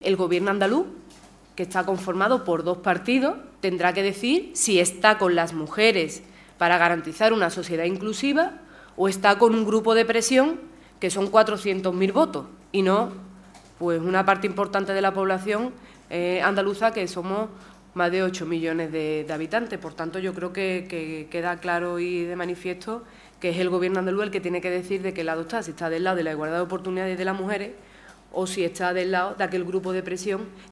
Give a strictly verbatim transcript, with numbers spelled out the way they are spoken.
El Gobierno andaluz, que está conformado por dos partidos, tendrá que decir si está con las mujeres para garantizar una sociedad inclusiva o está con un grupo de presión que son cuatrocientos mil votos y no pues una parte importante de la población eh, andaluza, que somos más de ocho millones de, de habitantes. Por tanto, yo creo que, que queda claro y de manifiesto que es el Gobierno andaluz el que tiene que decir de qué lado está, si está del lado de la igualdad de oportunidades de las mujeres o si está del lado de aquel grupo de presión